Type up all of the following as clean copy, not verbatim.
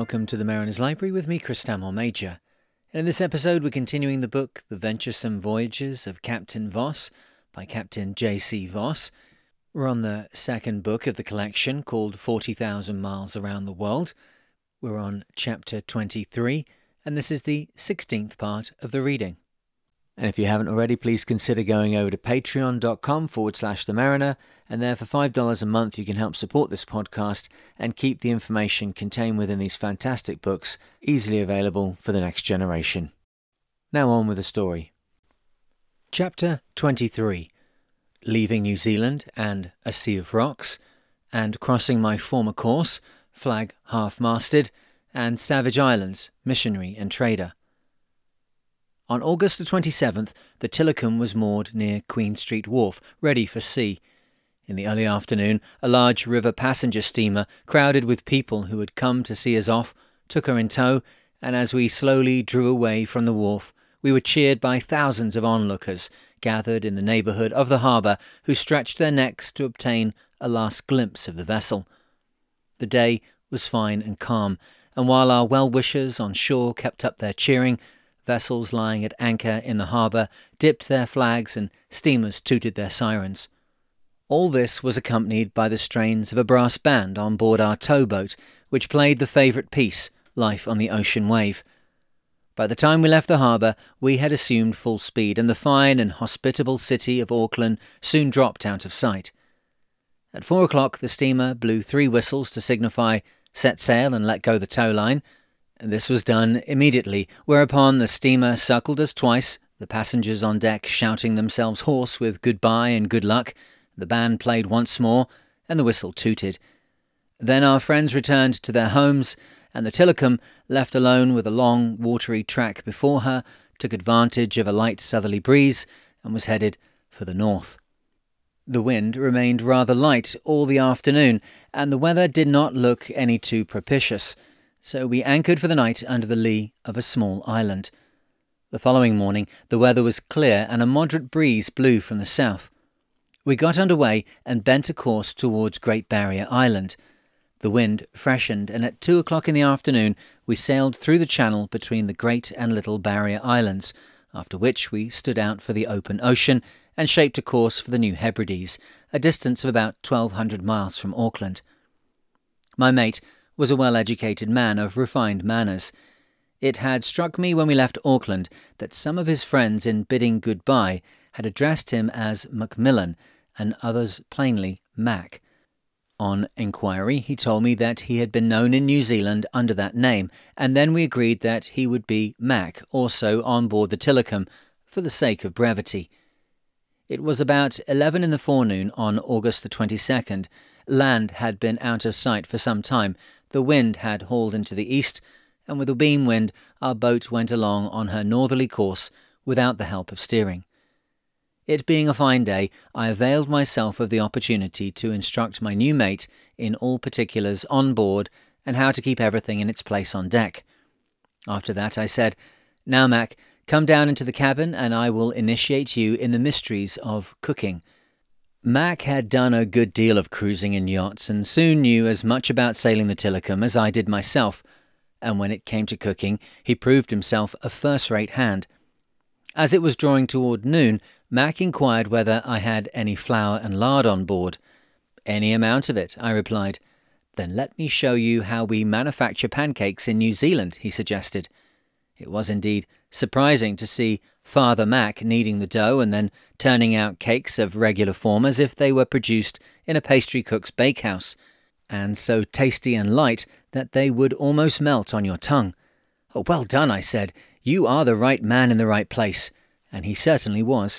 welcome to the Mariner's Library with me, Chris Stanmore Major. And in this episode, we're continuing the book The Venturesome Voyages of Captain Voss by Captain J.C. Voss. We're on the second book of the collection called 40,000 Miles Around the World. We're on chapter 23, and this is the 16th part of the reading. And if you haven't already, please consider going over to patreon.com/themariner, and there for $5 a month you can help support this podcast and keep the information contained within these fantastic books easily available for the next generation. Now on with the story. Chapter 23. Leaving New Zealand and a Sea of Rocks, and crossing my former course, flag half-masted, and Savage Islands, missionary and trader. On August the 27th, the Tilikum was moored near Queen Street Wharf, ready for sea. In the early afternoon, a large river passenger steamer, crowded with people who had come to see us off, took her in tow, and as we slowly drew away from the wharf, we were cheered by thousands of onlookers gathered in the neighbourhood of the harbour who stretched their necks to obtain a last glimpse of the vessel. The day was fine and calm, and while our well-wishers on shore kept up their cheering, vessels lying at anchor in the harbour dipped their flags and steamers tooted their sirens. All this was accompanied by the strains of a brass band on board our towboat, which played the favourite piece, Life on the Ocean Wave. By the time we left the harbour, we had assumed full speed, and the fine and hospitable city of Auckland soon dropped out of sight. At 4 o'clock, the steamer blew 3 whistles to signify set sail and let go the tow line. This was done immediately, whereupon the steamer circled us twice, the passengers on deck shouting themselves hoarse with goodbye and good luck. The band played once more, and the whistle tooted. Then our friends returned to their homes, and the Tilikum, left alone with a long, watery track before her, took advantage of a light southerly breeze and was headed for the north. The wind remained rather light all the afternoon, and the weather did not look any too propitious, so we anchored for the night under the lee of a small island. The following morning the weather was clear and a moderate breeze blew from the south. We got under way and bent a course towards Great Barrier Island. The wind freshened, and at 2 o'clock in the afternoon we sailed through the channel between the Great and Little Barrier Islands, after which we stood out for the open ocean and shaped a course for the New Hebrides, a distance of about 1,200 miles from Auckland. My mate was a well-educated man of refined manners. It had struck me when we left Auckland that some of his friends in bidding goodbye had addressed him as Macmillan, and others plainly Mac. On inquiry, he told me that he had been known in New Zealand under that name, and then we agreed that he would be Mac also on board the Tilikum, for the sake of brevity. It was about 11 in the forenoon on August the 22nd. Land had been out of sight for some time. The wind had hauled into the east, and with a beam wind our boat went along on her northerly course without the help of steering. It being a fine day, I availed myself of the opportunity to instruct my new mate in all particulars on board and how to keep everything in its place on deck. After that I said, "Now, Mac, come down into the cabin and I will initiate you in the mysteries of cooking." Mac had done a good deal of cruising in yachts and soon knew as much about sailing the Tilikum as I did myself, and when it came to cooking he proved himself a first-rate hand. As it was drawing toward noon, Mac inquired whether I had any flour and lard on board. "Any amount of it," I replied. "Then let me show you how we manufacture pancakes in New Zealand," he suggested. It was indeed surprising to see Father Mac kneading the dough and then turning out cakes of regular form as if they were produced in a pastry cook's bakehouse, and so tasty and light that they would almost melt on your tongue. "Oh, well done," I said. "You are the right man in the right place," and he certainly was.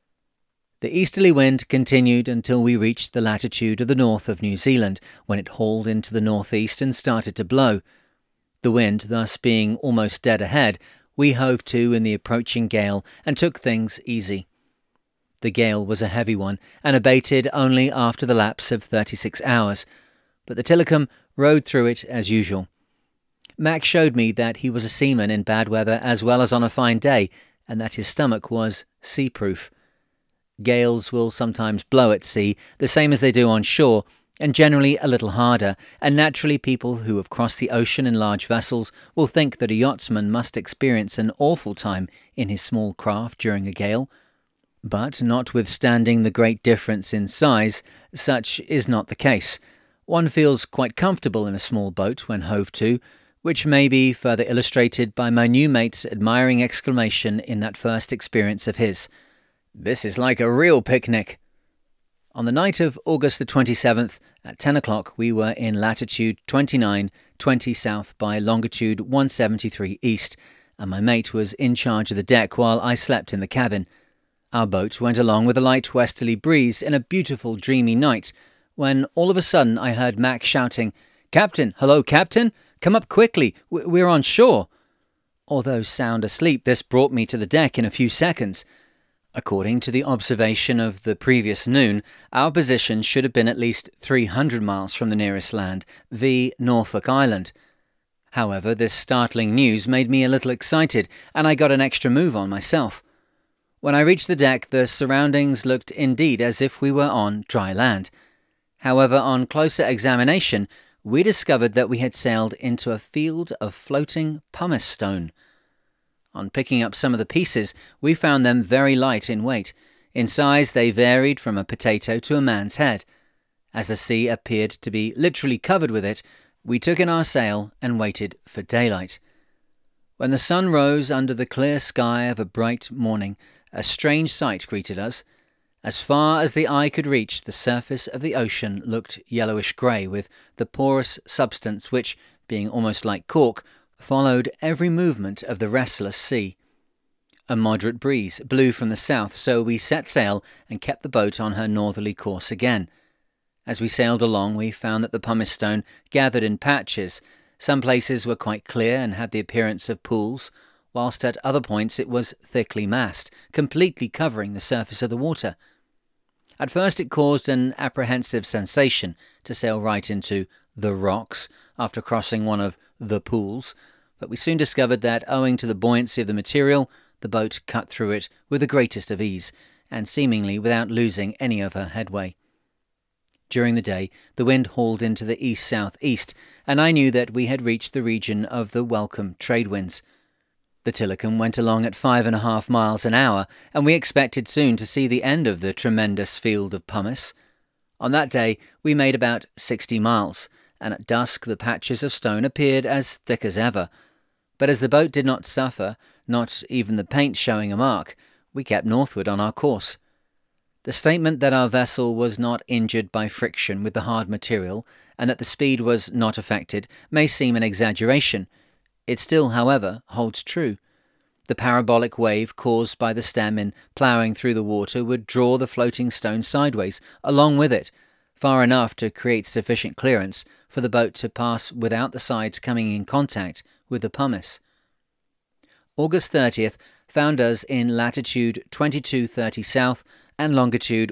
The easterly wind continued until we reached the latitude of the north of New Zealand, when it hauled into the northeast and started to blow. The wind thus being almost dead ahead, we hove to in the approaching gale and took things easy. The gale was a heavy one and abated only after the lapse of 36 hours, but the Tilikum rode through it as usual. Mac showed me that he was a seaman in bad weather as well as on a fine day, and that his stomach was sea-proof. Gales will sometimes blow at sea, the same as they do on shore, and generally a little harder, and naturally people who have crossed the ocean in large vessels will think that a yachtsman must experience an awful time in his small craft during a gale. But notwithstanding the great difference in size, such is not the case. One feels quite comfortable in a small boat when hove to, which may be further illustrated by my new mate's admiring exclamation in that first experience of his, "This is like a real picnic." On the night of August the 27th, at 10 o'clock, we were in latitude 29:20 south by longitude 173 east, and my mate was in charge of the deck while I slept in the cabin. Our boat went along with a light westerly breeze in a beautiful dreamy night, when all of a sudden I heard Mac shouting, "Captain! Hello, Captain! Come up quickly! We're on shore!" Although sound asleep, this brought me to the deck in a few seconds. According to the observation of the previous noon, our position should have been at least 300 miles from the nearest land, v. Norfolk Island. However, this startling news made me a little excited, and I got an extra move on myself. When I reached the deck, the surroundings looked indeed as if we were on dry land. However, on closer examination, we discovered that we had sailed into a field of floating pumice stone. On picking up some of the pieces, we found them very light in weight. In size, they varied from a potato to a man's head. As the sea appeared to be literally covered with it, we took in our sail and waited for daylight. When the sun rose under the clear sky of a bright morning, a strange sight greeted us. As far as the eye could reach, the surface of the ocean looked yellowish-grey with the porous substance which, being almost like cork, followed every movement of the restless sea. A moderate breeze blew from the south, so we set sail and kept the boat on her northerly course again. As we sailed along, we found that the pumice stone gathered in patches. Some places were quite clear and had the appearance of pools, whilst at other points it was thickly massed, completely covering the surface of the water. At first it caused an apprehensive sensation to sail right into the rocks after crossing one of the pools, but we soon discovered that, owing to the buoyancy of the material, the boat cut through it with the greatest of ease, and seemingly without losing any of her headway. During the day, the wind hauled into the east-south-east, and I knew that we had reached the region of the welcome trade winds. The Tilikum went along at 5.5 miles an hour, and we expected soon to see the end of the tremendous field of pumice. On that day, we made about 60 miles, and at dusk the patches of stone appeared as thick as ever. But as the boat did not suffer, not even the paint showing a mark, we kept northward on our course. The statement that our vessel was not injured by friction with the hard material, and that the speed was not affected, may seem an exaggeration. It still, however, holds true. The parabolic wave caused by the stem in ploughing through the water would draw the floating stone sideways along with it, far enough to create sufficient clearance for the boat to pass without the sides coming in contact with the pumice. August 30th found us in latitude 22:30 south and longitude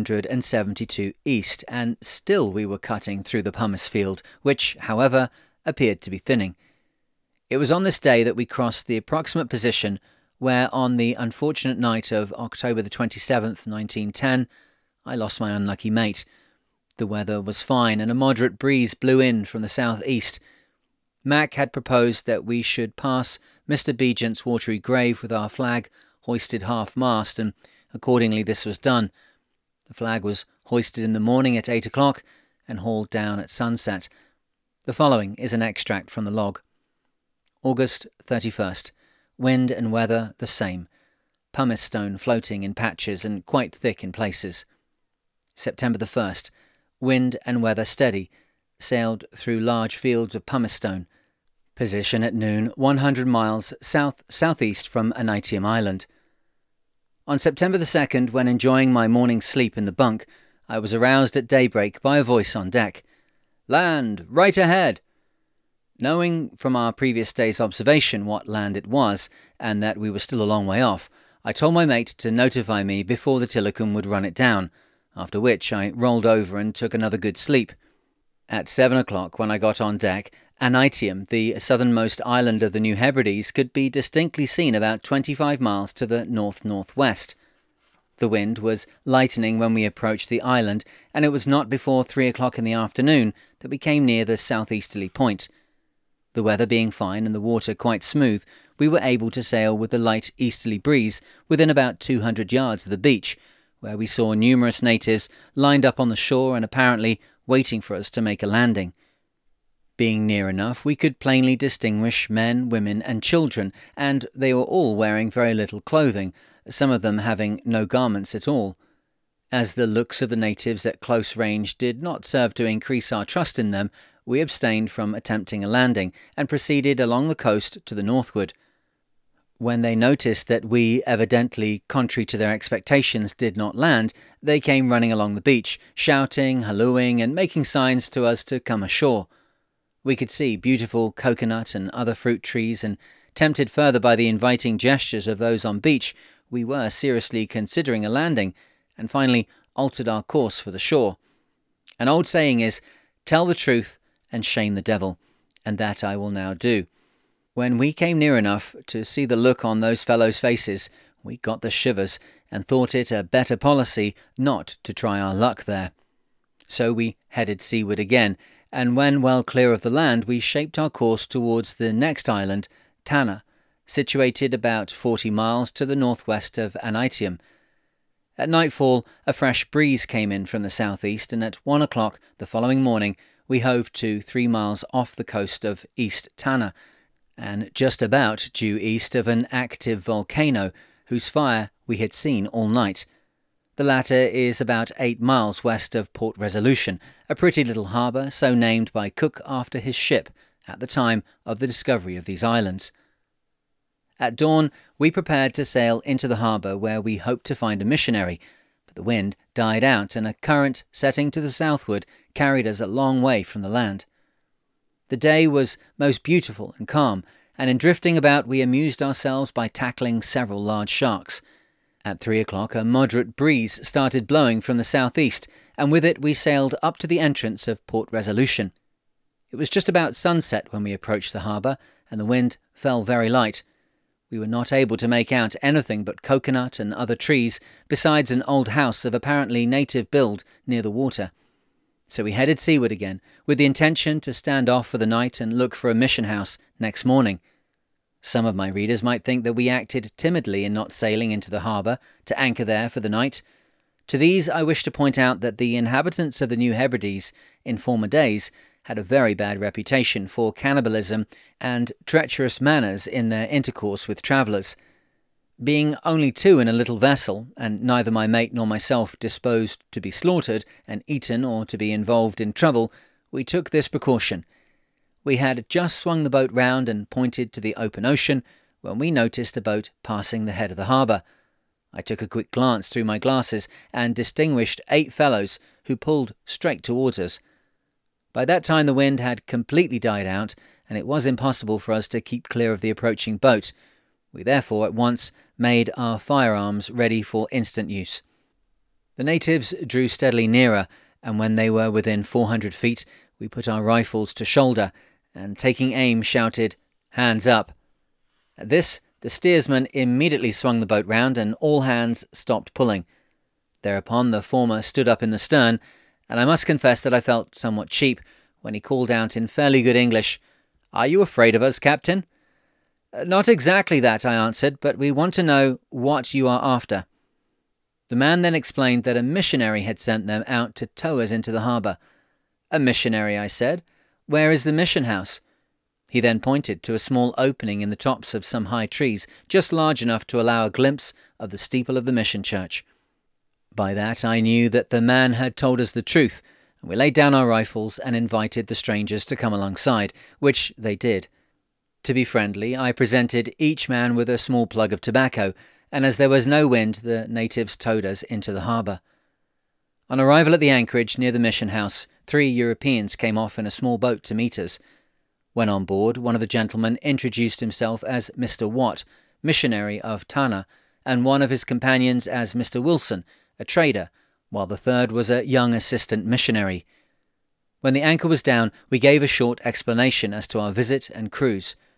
172 east, and still we were cutting through the pumice field, which, however, appeared to be thinning. It was on this day that we crossed the approximate position where, on the unfortunate night of October the 27th, 1910, I lost my unlucky mate. The weather was fine, and a moderate breeze blew in from the south-east. Mac had proposed that we should pass Mr. Begent's watery grave with our flag hoisted half-mast, and accordingly this was done. The flag was hoisted in the morning at 8 o'clock and hauled down at sunset. The following is an extract from the log. August 31st. Wind and weather the same. Pumice stone floating in patches and quite thick in places. September the 1st. Wind and weather steady. Sailed through large fields of pumice stone. Position at noon 100 miles south-southeast from Aneityum Island. On September the 2nd, when enjoying my morning sleep in the bunk, I was aroused at daybreak by a voice on deck. "Land! Right ahead!" Knowing from our previous day's observation what land it was, and that we were still a long way off, I told my mate to notify me before the Tilikum would run it down, after which I rolled over and took another good sleep. At 7 o'clock, when I got on deck, Aneityum, the southernmost island of the New Hebrides, could be distinctly seen about 25 miles to the north-northwest. The wind was lightening when we approached the island, and it was not before 3 o'clock in the afternoon that we came near the southeasterly point. The weather being fine and the water quite smooth, we were able to sail with the light easterly breeze within about 200 yards of the beach, where we saw numerous natives lined up on the shore and apparently waiting for us to make a landing. Being near enough, we could plainly distinguish men, women and children, and they were all wearing very little clothing, some of them having no garments at all. As the looks of the natives at close range did not serve to increase our trust in them, we abstained from attempting a landing and proceeded along the coast to the northward. When they noticed that we, evidently contrary to their expectations, did not land, they came running along the beach, shouting, hallooing and making signs to us to come ashore. We could see beautiful coconut and other fruit trees, and tempted further by the inviting gestures of those on beach, we were seriously considering a landing, and finally altered our course for the shore. An old saying is, "Tell the truth and shame the devil," and that I will now do. When we came near enough to see the look on those fellows' faces, we got the shivers and thought it a better policy not to try our luck there. So we headed seaward again, and when well clear of the land, we shaped our course towards the next island, Tanna, situated about 40 miles to the northwest of Aneityum. At nightfall, a fresh breeze came in from the southeast, and at 1 o'clock the following morning we hove to 3 miles off the coast of East Tanna, and just about due east of an active volcano whose fire we had seen all night. The latter is about 8 miles west of Port Resolution, a pretty little harbour so named by Cook after his ship at the time of the discovery of these islands. At dawn we prepared to sail into the harbour, where we hoped to find a missionary, but the wind died out and a current setting to the southward carried us a long way from the land. The day was most beautiful and calm, and in drifting about we amused ourselves by tackling several large sharks. At 3 o'clock a moderate breeze started blowing from the southeast, and with it we sailed up to the entrance of Port Resolution. It was just about sunset when we approached the harbour, and the wind fell very light. We were not able to make out anything but coconut and other trees, besides an old house of apparently native build near the water. So we headed seaward again, with the intention to stand off for the night and look for a mission house next morning. Some of my readers might think that we acted timidly in not sailing into the harbour to anchor there for the night. To these I wish to point out that the inhabitants of the New Hebrides in former days had a very bad reputation for cannibalism and treacherous manners in their intercourse with travellers. Being only 2 in a little vessel, and neither my mate nor myself disposed to be slaughtered and eaten or to be involved in trouble, we took this precaution. We had just swung the boat round and pointed to the open ocean when we noticed a boat passing the head of the harbour. I took a quick glance through my glasses and distinguished 8 fellows who pulled straight towards us. By that time the wind had completely died out, and it was impossible for us to keep clear of the approaching boat. We therefore at once made our firearms ready for instant use. The natives drew steadily nearer, and when they were within 400 feet, we put our rifles to shoulder, and taking aim shouted, "Hands up!" At this, the steersman immediately swung the boat round, and all hands stopped pulling. Thereupon the former stood up in the stern, and I must confess that I felt somewhat cheap when he called out in fairly good English, "Are you afraid of us, Captain?" "Not exactly that," I answered, "but we want to know what you are after." The man then explained that a missionary had sent them out to tow us into the harbour. "A missionary," I said. "Where is the mission house?" He then pointed to a small opening in the tops of some high trees, just large enough to allow a glimpse of the steeple of the mission church. By that I knew that the man had told us the truth, and we laid down our rifles and invited the strangers to come alongside, which they did. To be friendly, I presented each man with a small plug of tobacco, and as there was no wind, the natives towed us into the harbour. On arrival at the anchorage near the mission house, 3 Europeans came off in a small boat to meet us. When on board, one of the gentlemen introduced himself as Mr. Watt, missionary of Tanna, and one of his companions as Mr. Wilson, a trader, while the third was a young assistant missionary. When the anchor was down, we gave a short explanation as to our visit and cruise.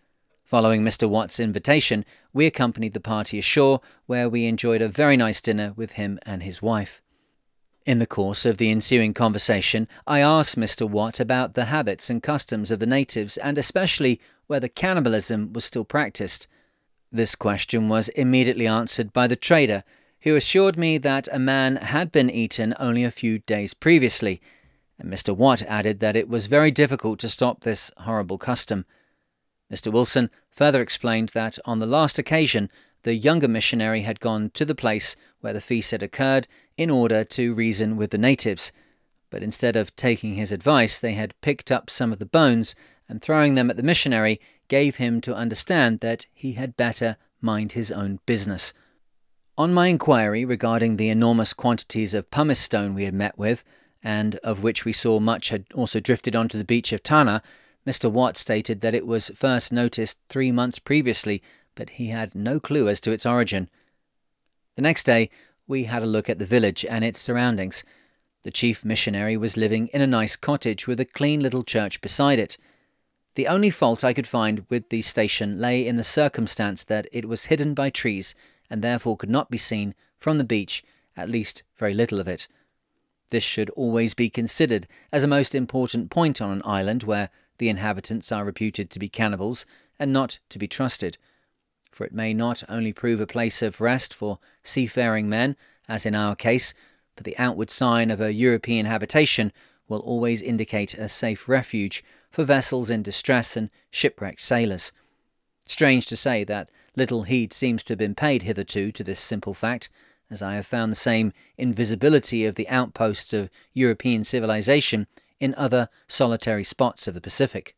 Following Mr. Watt's invitation, we accompanied the party ashore, where we enjoyed a very nice dinner with him and his wife. In the course of the ensuing conversation, I asked Mr. Watt about the habits and customs of the natives, and especially whether cannibalism was still practiced. This question was immediately answered by the trader, who assured me that a man had been eaten only a few days previously, and Mr. Watt added that it was very difficult to stop this horrible custom. Mr. Wilson further explained that on the last occasion, the younger missionary had gone to the place where the feast had occurred in order to reason with the natives, but instead of taking his advice, they had picked up some of the bones and, throwing them at the missionary, gave him to understand that he had better mind his own business. On my inquiry regarding the enormous quantities of pumice stone we had met with, and of which we saw much had also drifted onto the beach of Tanna, Mr. Watt stated that it was first noticed 3 months previously, but he had no clue as to its origin. The next day, we had a look at the village and its surroundings. The chief missionary was living in a nice cottage with a clean little church beside it. The only fault I could find with the station lay in the circumstance that it was hidden by trees and therefore could not be seen from the beach, at least very little of it. This should always be considered as a most important point on an island where the inhabitants are reputed to be cannibals and not to be trusted, for it may not only prove a place of rest for seafaring men, as in our case, but the outward sign of a European habitation will always indicate a safe refuge for vessels in distress and shipwrecked sailors. Strange to say that little heed seems to have been paid hitherto to this simple fact, as I have found the same invisibility of the outposts of European civilization in other solitary spots of the Pacific.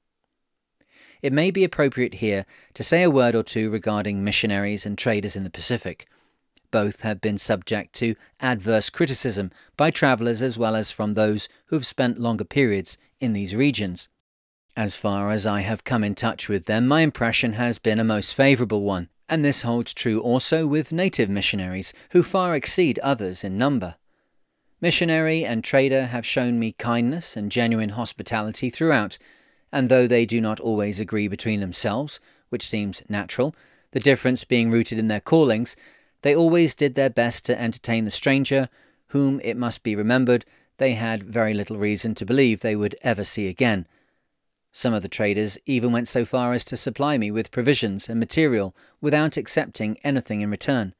It may be appropriate here to say a word or two regarding missionaries and traders in the Pacific. Both have been subject to adverse criticism by travellers as well as from those who have spent longer periods in these regions. As far as I have come in touch with them, my impression has been a most favourable one, and this holds true also with native missionaries, who far exceed others in number. Missionary and trader have shown me kindness and genuine hospitality throughout, and though they do not always agree between themselves, which seems natural, the difference being rooted in their callings, they always did their best to entertain the stranger, whom, it must be remembered, they had very little reason to believe they would ever see again. Some of the traders even went so far as to supply me with provisions and material without accepting anything in return.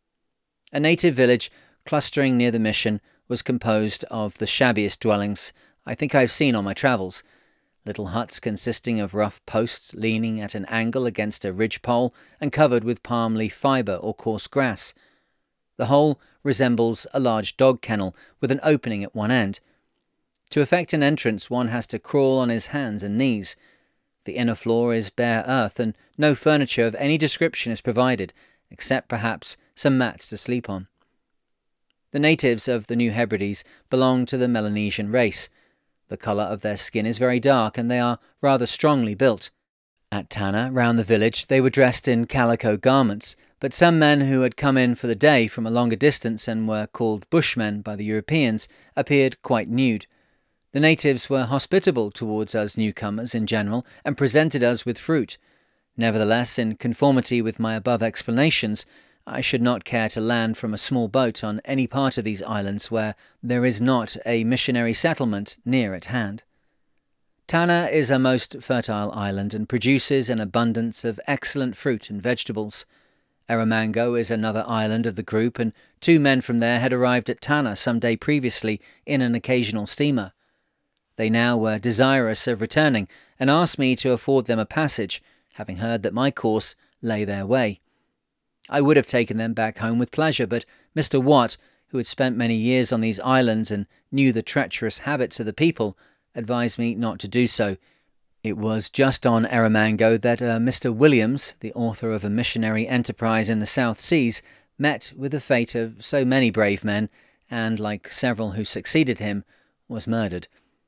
A native village clustering near the mission was composed of the shabbiest dwellings I think I have seen on my travels. Little huts consisting of rough posts leaning at an angle against a ridge-pole and covered with palm leaf fibre or coarse grass. The whole resembles a large dog kennel with an opening at one end. To effect an entrance, one has to crawl on his hands and knees. The inner floor is bare earth, and no furniture of any description is provided, except perhaps some mats to sleep on. The natives of the New Hebrides belong to the Melanesian race. The colour of their skin is very dark, and they are rather strongly built. At Tanna, round the village, they were dressed in calico garments, but some men who had come in for the day from a longer distance and were called Bushmen by the Europeans appeared quite nude. The natives were hospitable towards us newcomers in general and presented us with fruit. Nevertheless, in conformity with my above explanations, I should not care to land from a small boat on any part of these islands where there is not a missionary settlement near at hand. Tanna is a most fertile island and produces an abundance of excellent fruit and vegetables. Erromango is another island of the group, and 2 men from there had arrived at Tanna some day previously in an occasional steamer. They now were desirous of returning and asked me to afford them a passage, having heard that my course lay their way. I would have taken them back home with pleasure, but Mr. Watt, who had spent many years on these islands and knew the treacherous habits of the people, advised me not to do so. It was just on Erromango that Mr. Williams, the author of a missionary enterprise in the South Seas, met with the fate of so many brave men, and, like several who succeeded him, was murdered.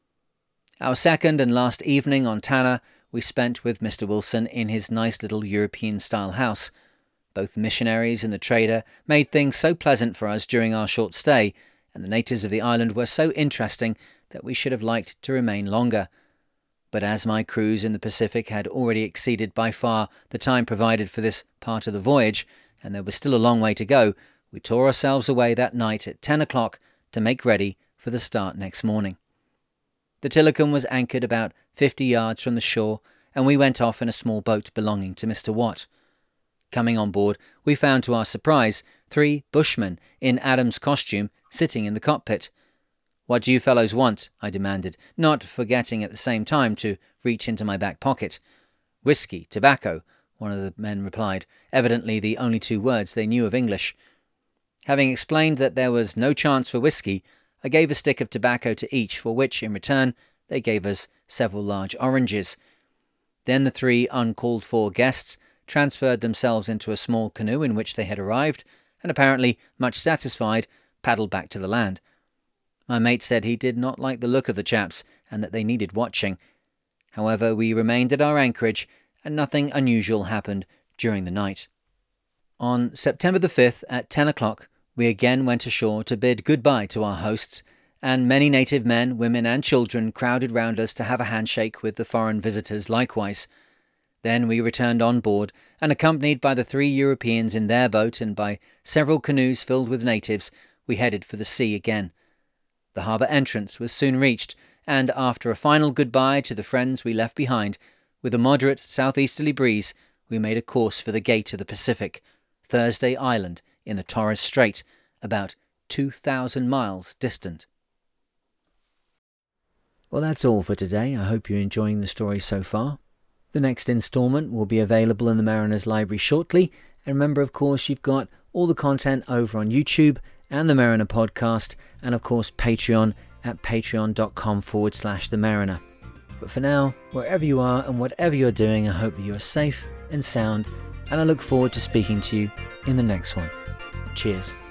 Our second and last evening on Tanna we spent with Mr. Wilson in his nice little European-style house. Both the missionaries and the trader made things so pleasant for us during our short stay, and the natives of the island were so interesting that we should have liked to remain longer. But as my cruise in the Pacific had already exceeded by far the time provided for this part of the voyage, and there was still a long way to go, we tore ourselves away that night at 10 o'clock to make ready for the start next morning. The Tilikum was anchored about 50 yards from the shore, and we went off in a small boat belonging to Mr. Watt. Coming on board, we found to our surprise 3 bushmen in Adam's costume sitting in the cockpit. "What do you fellows want?" I demanded, not forgetting at the same time to reach into my back pocket. "Whiskey, tobacco," one of the men replied, evidently the only 2 words they knew of English. Having explained that there was no chance for whiskey, I gave a stick of tobacco to each, for which, in return, they gave us several large oranges. Then the 3 uncalled-for guests transferred themselves into a small canoe in which they had arrived, and apparently much satisfied, paddled back to the land. My mate said he did not like the look of the chaps, and that they needed watching. However, we remained at our anchorage, and nothing unusual happened during the night. On September the 5th at 10 o'clock, we again went ashore to bid goodbye to our hosts, and many native men, women and children crowded round us to have a handshake with the foreign visitors likewise. Then we returned on board, and accompanied by the 3 Europeans in their boat and by several canoes filled with natives, we headed for the sea again. The harbour entrance was soon reached, and after a final goodbye to the friends we left behind, with a moderate southeasterly breeze, we made a course for the gate of the Pacific, Thursday Island in the Torres Strait, about 2,000 miles distant. Well, that's all for today. I hope you're enjoying the story so far. The next instalment will be available in the Mariner's Library shortly, and remember, of course, you've got all the content over on YouTube and the Mariner Podcast, and of course Patreon at patreon.com/The Mariner. But for now, wherever you are and whatever you're doing, I hope that you are safe and sound, and I look forward to speaking to you in the next one. Cheers.